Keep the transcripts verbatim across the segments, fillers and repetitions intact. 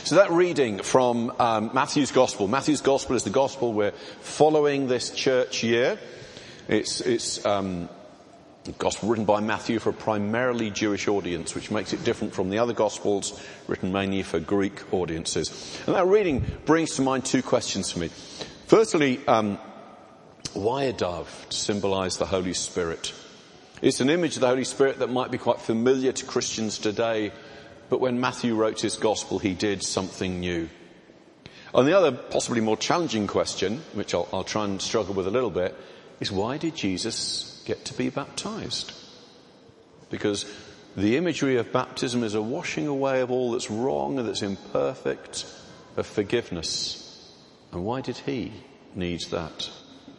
So that reading from um, Matthew's Gospel. Matthew's Gospel is the Gospel we're following this church year. It's, it's um, a Gospel written by Matthew for a primarily Jewish audience, which makes it different from the other Gospels written mainly for Greek audiences. And that reading brings to mind two questions for me. Firstly, um, why a dove to symbolise the Holy Spirit? It's an image of the Holy Spirit that might be quite familiar to Christians today, but when Matthew wrote his Gospel, he did something new. And the other, possibly more challenging question, which I'll, I'll try and struggle with a little bit, is why did Jesus get to be baptised? Because the imagery of baptism is a washing away of all that's wrong and that's imperfect, of forgiveness. And why did he need that?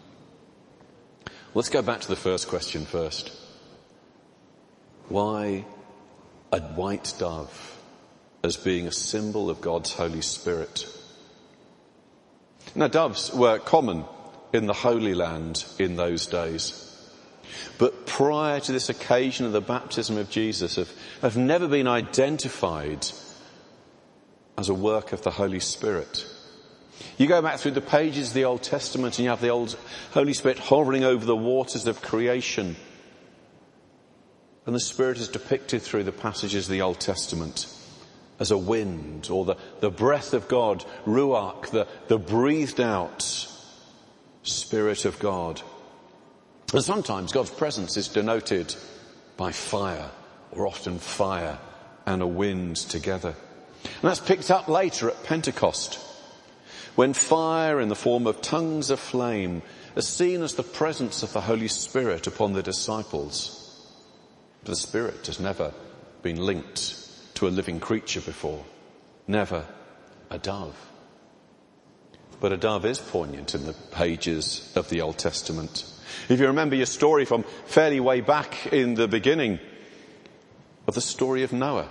Let's go back to the first question first. Why a white dove as being a symbol of God's Holy Spirit? Now, doves were common in the Holy Land in those days. But prior to this occasion of the baptism of Jesus, have, have never been identified as a work of the Holy Spirit. You go back through the pages of the Old Testament and you have the old Holy Spirit hovering over the waters of creation. And the Spirit is depicted through the passages of the Old Testament as a wind, or the, the breath of God, ruach, the, the breathed out Spirit of God. And sometimes God's presence is denoted by fire, or often fire and a wind together. And that's picked up later at Pentecost, when fire in the form of tongues of flame is seen as the presence of the Holy Spirit upon the disciples. The Spirit has never been linked to a living creature before. Never a dove. But a dove is poignant in the pages of the Old Testament. If you remember your story from fairly way back in the beginning of the story of Noah,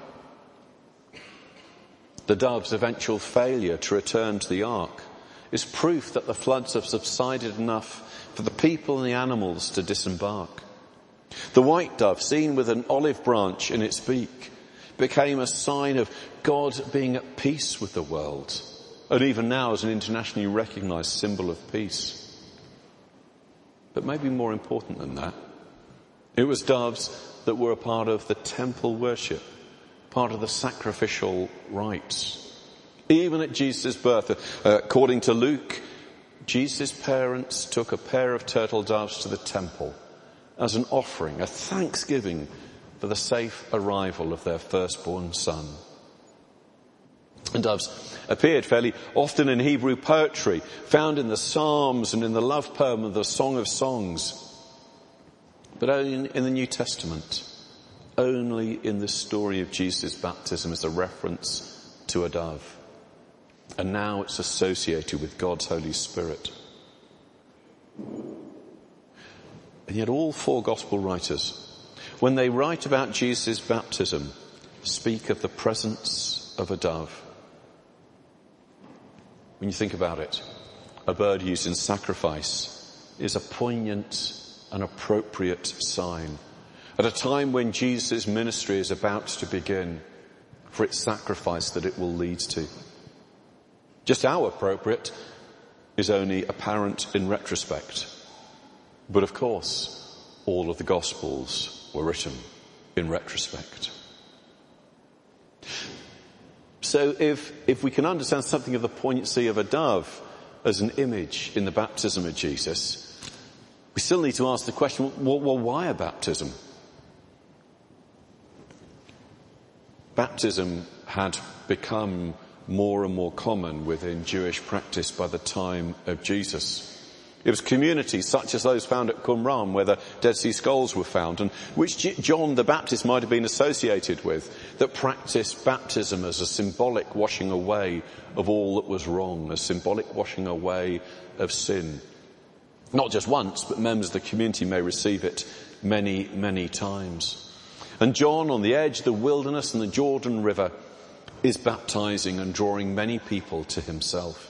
the dove's eventual failure to return to the ark is proof that the floods have subsided enough for the people and the animals to disembark. The white dove, seen with an olive branch in its beak, became a sign of God being at peace with the world, and even now is an internationally recognised symbol of peace. But maybe more important than that, it was doves that were a part of the temple worship, part of the sacrificial rites. Even at Jesus' birth, uh, according to Luke, Jesus' parents took a pair of turtle doves to the temple as an offering, a thanksgiving for the safe arrival of their firstborn son. And doves appeared fairly often in Hebrew poetry, found in the Psalms and in the love poem of the Song of Songs. But only in the New Testament, only in the story of Jesus' baptism is a reference to a dove. And now it's associated with God's Holy Spirit. And yet all four gospel writers, when they write about Jesus' baptism, speak of the presence of a dove. When you think about it, a bird used in sacrifice is a poignant and appropriate sign at a time when Jesus' ministry is about to begin, for its sacrifice that it will lead to. Just how appropriate is only apparent in retrospect. But of course, all of the Gospels were written in retrospect. So if, if we can understand something of the poignancy of a dove as an image in the baptism of Jesus, we still need to ask the question, well, well why a baptism? Baptism had become more and more common within Jewish practice by the time of Jesus. It was communities such as those found at Qumran, where the Dead Sea Scrolls were found, and which John the Baptist might have been associated with, that practiced baptism as a symbolic washing away of all that was wrong, a symbolic washing away of sin. Not just once, but members of the community may receive it many, many times. And John, on the edge of the wilderness and the Jordan River, is baptizing and drawing many people to himself.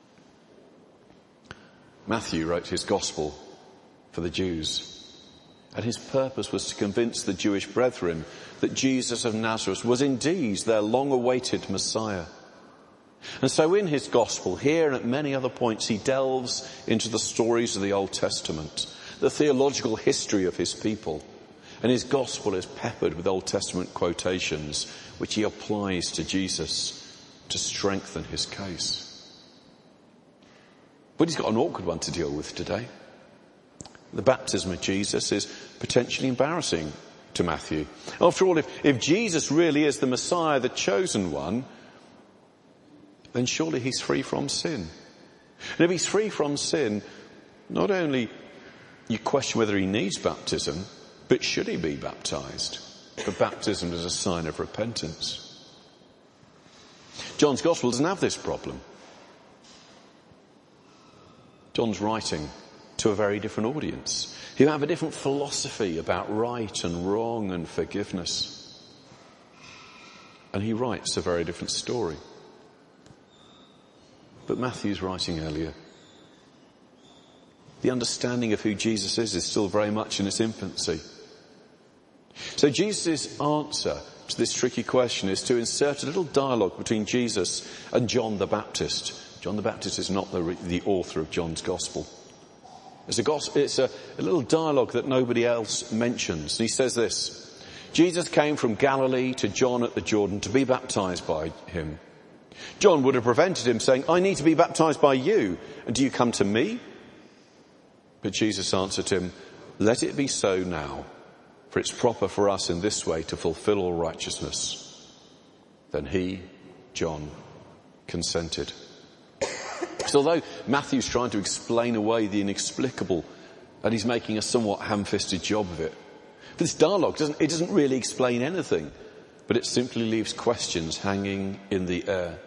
Matthew wrote his gospel for the Jews. And his purpose was to convince the Jewish brethren that Jesus of Nazareth was indeed their long-awaited Messiah. And so in his gospel, here and at many other points, he delves into the stories of the Old Testament, the theological history of his people. And his gospel is peppered with Old Testament quotations, which he applies to Jesus to strengthen his case. But he's got an awkward one to deal with today. The baptism of Jesus is potentially embarrassing to Matthew. After all, if, if Jesus really is the Messiah, the chosen one, then surely he's free from sin. And if he's free from sin, not only you question whether he needs baptism, but should he be baptized? For baptism is a sign of repentance. John's Gospel doesn't have this problem. John's writing to a very different audience who have a different philosophy about right and wrong and forgiveness. And he writes a very different story. But Matthew's writing earlier. The understanding of who Jesus is is still very much in its infancy. So Jesus' answer to this tricky question is to insert a little dialogue between Jesus and John the Baptist. John the Baptist is not the, the author of John's Gospel. It's, a, gospel, it's a, a little dialogue that nobody else mentions. And he says this: Jesus came from Galilee to John at the Jordan to be baptized by him. John would have prevented him, saying, I need to be baptized by you, and do you come to me? But Jesus answered him, let it be so now, for it's proper for us in this way to fulfill all righteousness. Then he, John, consented. So although Matthew's trying to explain away the inexplicable, and he's making a somewhat ham-fisted job of it, this dialogue doesn't, it doesn't really explain anything, but it simply leaves questions hanging in the air.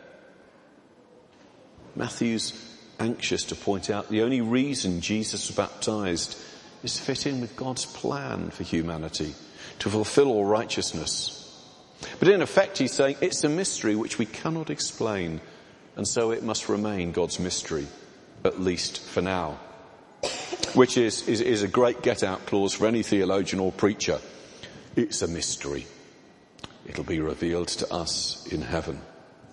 Matthew's anxious to point out the only reason Jesus was baptized is to fit in with God's plan for humanity, to fulfill all righteousness. But in effect he's saying it's a mystery which we cannot explain, and so it must remain God's mystery, at least for now. Which is, is, is a great get-out clause for any theologian or preacher. It's a mystery. It'll be revealed to us in heaven.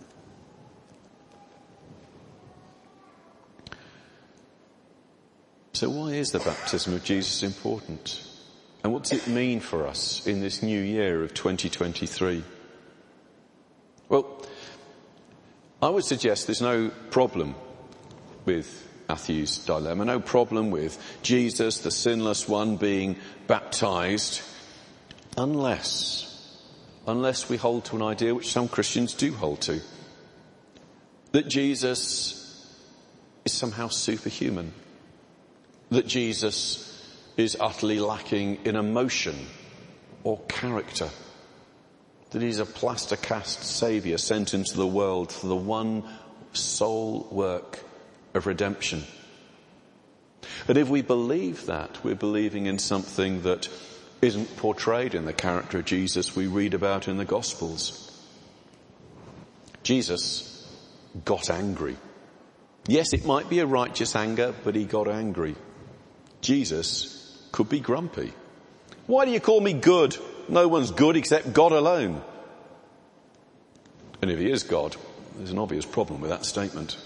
So why is the baptism of Jesus important? And what does it mean for us in this new year of twenty twenty-three? Well, I would suggest there's no problem with Matthew's dilemma, no problem with Jesus, the sinless one, being baptized, unless, unless we hold to an idea which some Christians do hold to, that Jesus is somehow superhuman, that Jesus is utterly lacking in emotion or character, that he's a plaster cast saviour sent into the world for the one sole work of redemption. And if we believe that, we're believing in something that isn't portrayed in the character of Jesus we read about in the Gospels. Jesus got angry. Yes, it might be a righteous anger, but he got angry. Jesus could be grumpy. Why do you call me good? No one's good except God alone. And if he is God, there's an obvious problem with that statement.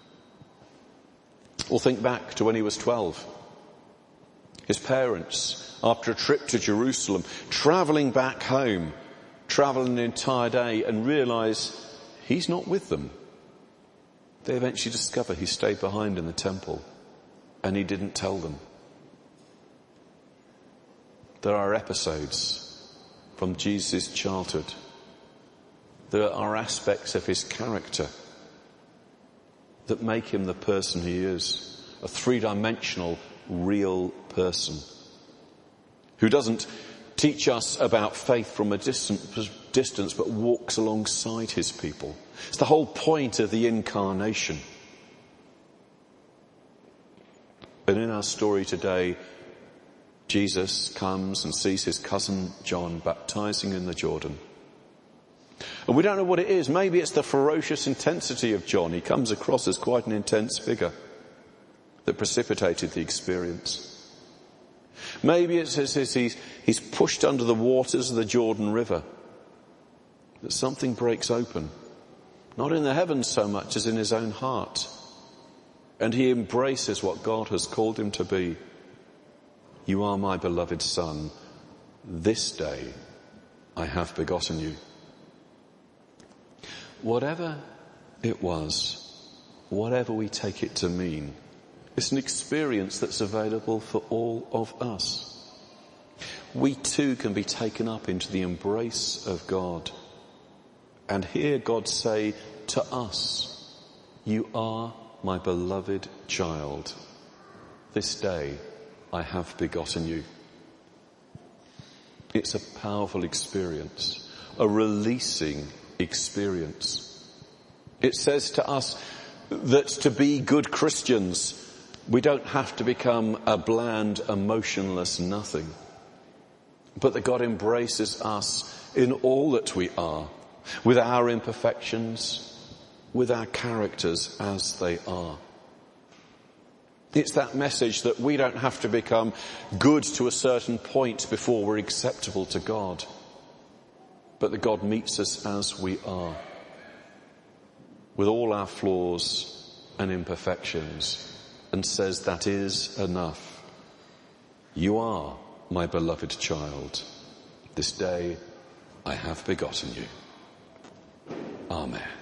Or think back to when he was twelve. His parents, after a trip to Jerusalem, travelling back home, travelling an entire day, and realise he's not with them. They eventually discover he stayed behind in the temple and he didn't tell them. There are episodes from Jesus' childhood. There are aspects of his character that make him the person he is, a three-dimensional, real person who doesn't teach us about faith from a distant distance but walks alongside his people. It's the whole point of the incarnation. And in our story today, Jesus comes and sees his cousin John baptizing in the Jordan. And we don't know what it is. Maybe it's the ferocious intensity of John. He comes across as quite an intense figure that precipitated the experience. Maybe it's as if he's, he's pushed under the waters of the Jordan River, that something breaks open, not in the heavens so much as in his own heart. And he embraces what God has called him to be. You are my beloved Son. This day I have begotten you. Whatever it was, whatever we take it to mean, it's an experience that's available for all of us. We too can be taken up into the embrace of God and hear God say to us, you are my beloved child. This day I have begotten you. It's a powerful experience, a releasing experience. It says to us that to be good Christians, we don't have to become a bland, emotionless nothing, but that God embraces us in all that we are, with our imperfections, with our characters as they are. It's that message that we don't have to become good to a certain point before we're acceptable to God, but that God meets us as we are, with all our flaws and imperfections, and says, that is enough. You are my beloved child. This day I have begotten you. Amen.